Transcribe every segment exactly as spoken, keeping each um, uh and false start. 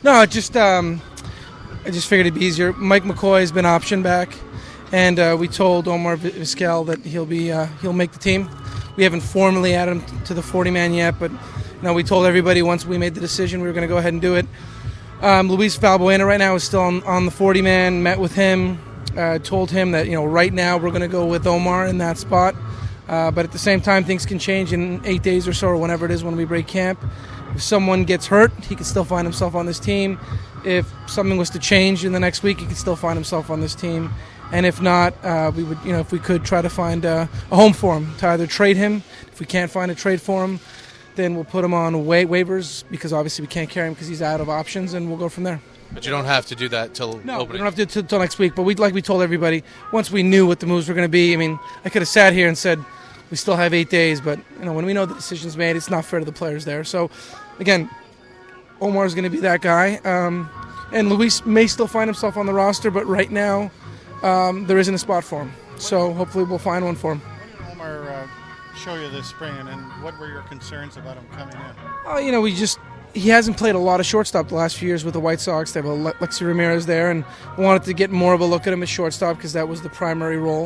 No, just um, I just figured it'd be easier. Mike McCoy has been optioned back, and uh, we told Omar Vizquel that he'll be uh, he'll make the team. We haven't formally added him to the forty-man yet, but no, we told everybody once we made the decision we were going to go ahead and do it. Um, Luis Valbuena right now is still on, on the forty-man. Met with him, uh, told him that you know right now we're going to go with Omar in that spot. Uh, but at the same time, things can change in eight days or so, or whenever it is when we break camp. If someone gets hurt, he can still find himself on this team. If something was to change in the next week, he could still find himself on this team. And if not, uh, we would, you know, if we could try to find uh, a home for him, to either trade him. If we can't find a trade for him, then we'll put him on wa- waivers because obviously we can't carry him because he's out of options, and we'll go from there. But you don't have to do that till no, opening. we don't have to until next week. But we, like we told everybody, once we knew what the moves were going to be, I mean, I could have sat here and said we still have eight days, but you know, when we know the decision's made, it's not fair to the players there. So, again, Omar's going to be that guy, um, and Luis may still find himself on the roster, but right now um, there isn't a spot for him. So hopefully we'll find one for him. What did Omar uh, show you this spring, and, and what were your concerns about him coming in? Oh, you know, we just he hasn't played a lot of shortstop the last few years with the White Sox. They have a Le- Lexi Ramirez there, and wanted to get more of a look at him as shortstop because that was the primary role.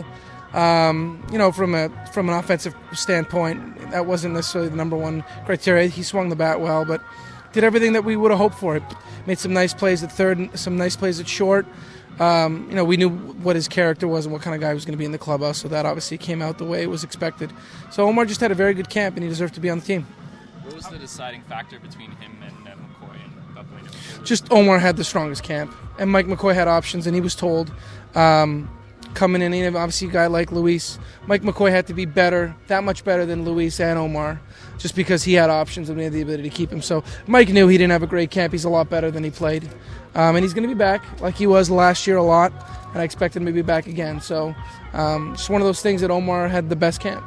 Um, you know, from a from an offensive standpoint, that wasn't necessarily the number one criteria. He swung the bat well, but did everything that we would have hoped for. Made some nice plays at third, some nice plays at short. Um, you know, we knew what his character was and what kind of guy he was going to be in the clubhouse, so that obviously came out the way it was expected. So Omar just had a very good camp, and he deserved to be on the team. What was the deciding factor between him and uh, McCoy and Valbuena? Just Omar had the strongest camp, and Mike McCoy had options, and he was told um, coming in, and obviously a guy like Luis, Mike McCoy had to be better, that much better than Luis and Omar, just because he had options and we had the ability to keep him. So Mike knew he didn't have a great camp. He's a lot better than he played. Um, and he's going to be back like he was last year a lot, and I expect him to be back again. So um, just one of those things that Omar had the best camp.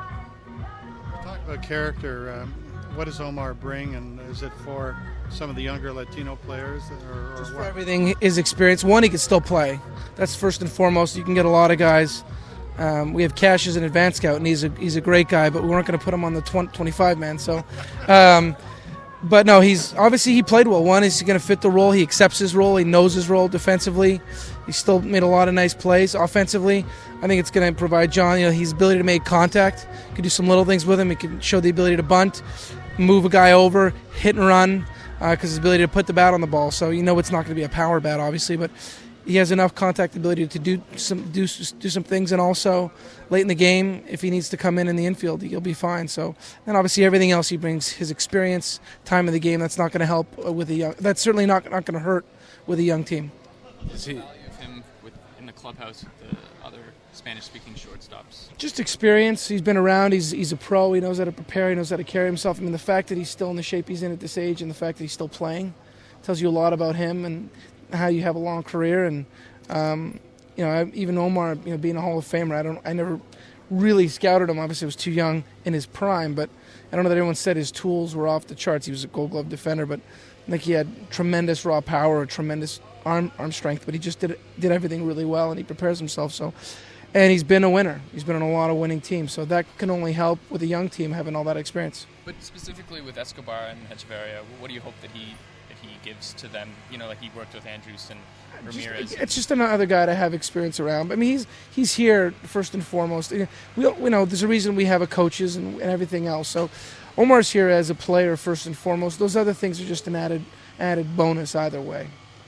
Talk about character. Um, what does Omar bring, and is it for some of the younger Latino players? Or, or Just for what? everything, his experience. One, he can still play. That's first and foremost. You can get a lot of guys. Um, we have Cash as an advanced scout, and he's a he's a great guy, but we weren't going to put him on the twenty-five man. So, um, but no, he's obviously he played well. One, is he going to fit the role? He accepts his role. He knows his role defensively. He still made a lot of nice plays offensively. I think it's going to provide John, you know, his ability to make contact. You can do some little things with him. He can show the ability to bunt, move a guy over, hit and run, because uh, his ability to put the bat on the ball. So you know it's not going to be a power bat, obviously, but he has enough contact ability to do some do do some things, and also late in the game, if he needs to come in in the infield, he'll be fine. So, and obviously everything else he brings, his experience, time of the game, that's not going to help with a young. That's certainly not not going to hurt with a young team. Is the value of him with, in the clubhouse with the other Spanish-speaking shortstops? Just experience. He's been around. He's he's a pro. He knows how to prepare. He knows how to carry himself. I mean, the fact that he's still in the shape he's in at this age, and the fact that he's still playing, tells you a lot about him and how you have a long career. And um, you know, I, even Omar, you know, being a Hall of Famer, I don't, I never really scouted him. Obviously, I was too young in his prime, but I don't know that everyone said his tools were off the charts. He was a Gold Glove defender, but I think he had tremendous raw power, tremendous arm arm strength. But he just did did everything really well, and he prepares himself so. And he's been a winner. He's been on a lot of winning teams, so that can only help with a young team having all that experience. But specifically with Escobar and Echeverria, what do you hope that he that he gives to them? You know, like he worked with Andrus and Ramirez. Just, it's just another guy to have experience around. I mean, he's he's here first and foremost. We, you know, there's a reason we have a coaches and, and everything else. So Omar's here as a player first and foremost. Those other things are just an added added bonus either way.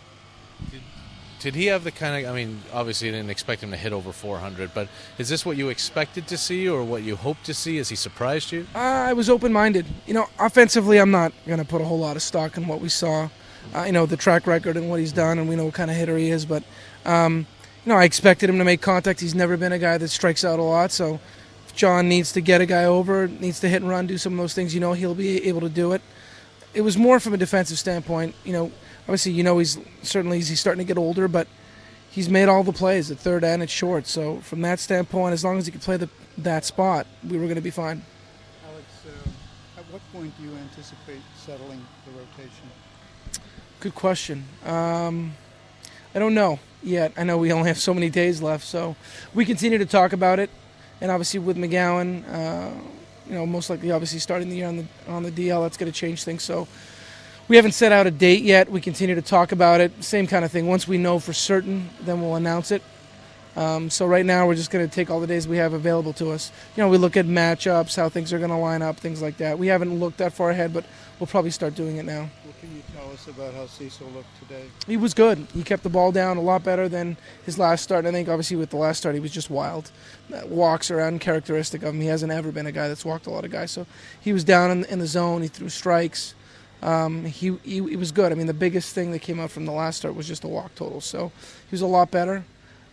Did he have the kind of, I mean, obviously you didn't expect him to hit over four hundred, but is this what you expected to see or what you hoped to see? Has he surprised you? Uh, I was open-minded. You know, offensively, I'm not going to put a whole lot of stock in what we saw. Uh, you know, the track record and what he's done, and we know what kind of hitter he is. But, um, you know, I expected him to make contact. He's never been a guy that strikes out a lot. So if John needs to get a guy over, needs to hit and run, do some of those things, you know he'll be able to do it. It was more from a defensive standpoint. You know, obviously, you know, he's certainly he's starting to get older, but he's made all the plays at third and at short. So from that standpoint, as long as he can play the, that spot, we were going to be fine. Alex, uh, at what point do you anticipate settling the rotation? Good question. Um, I don't know yet. I know we only have so many days left, so we continue to talk about it. And obviously with McGowan, uh, you know, most likely obviously starting the year on the on the D L, that's going to change things. So We haven't set out a date yet. We continue to talk about it. Same kind of thing. Once we know for certain, then we'll announce it. Um, so right now we're just going to take all the days we have available to us. You know, we look at matchups, how things are going to line up, things like that. We haven't looked that far ahead, but we'll probably start doing it now. What can you tell us about how Cecil looked today? He was good. He kept the ball down a lot better than his last start. I think obviously with the last start he was just wild. Uh, walks are uncharacteristic of him. He hasn't ever been a guy that's walked a lot of guys. So he was down in, in the zone. He threw strikes. Um, he, he he was good. I mean, the biggest thing that came out from the last start was just a walk total. So he was a lot better.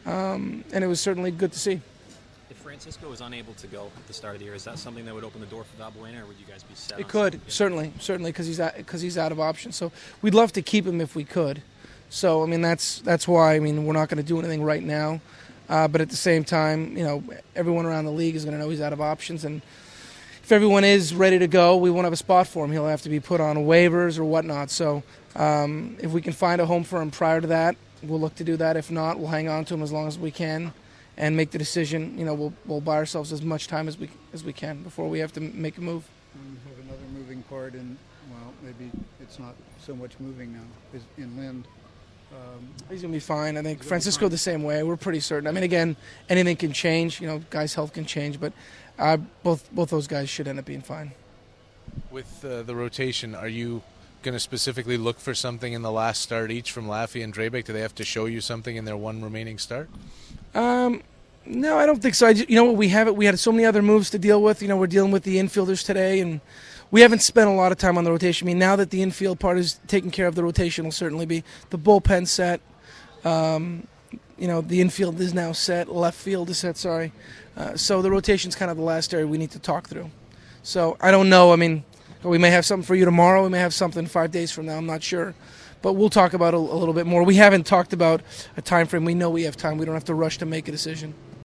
Um, and it was certainly good to see. If Francisco is unable to go at the start of the year, is that something that would open the door for Valbuena, or would you guys be set? It on could, something? certainly, certainly, because he's because he's out of options. So we'd love to keep him if we could. So I mean, that's that's why I mean we're not going to do anything right now. Uh, but at the same time, you know, everyone around the league is going to know he's out of options, and if everyone is ready to go, we won't have a spot for him. He'll have to be put on waivers or whatnot. So um, if we can find a home for him prior to that, we'll look to do that. If not, we'll hang on to him as long as we can and make the decision. You know, we'll we'll buy ourselves as much time as we as we can before we have to make a move. We have another moving part in, well, maybe it's not so much moving now, is in Lind. Um, He's going to be fine. I think Francisco the same way. We're pretty certain. I mean, again, anything can change. You know, guys' health can change, but uh, both both those guys should end up being fine. With uh, the rotation, are you going to specifically look for something in the last start each from Laffy and Drabek? Do they have to show you something in their one remaining start? Um, no, I don't think so. I ju- you know what, we have it. We had so many other moves to deal with. You know, we're dealing with the infielders today, and we haven't spent a lot of time on the rotation. I mean, now that the infield part is taken care of, the rotation will certainly be the bullpen set. Um, you know, the infield is now set. Left field is set. Sorry. Uh, so the rotation's kind of the last area we need to talk through. So I don't know. I mean, we may have something for you tomorrow. We may have something five days from now. I'm not sure. But we'll talk about it a, a little bit more. We haven't talked about a time frame. We know we have time. We don't have to rush to make a decision.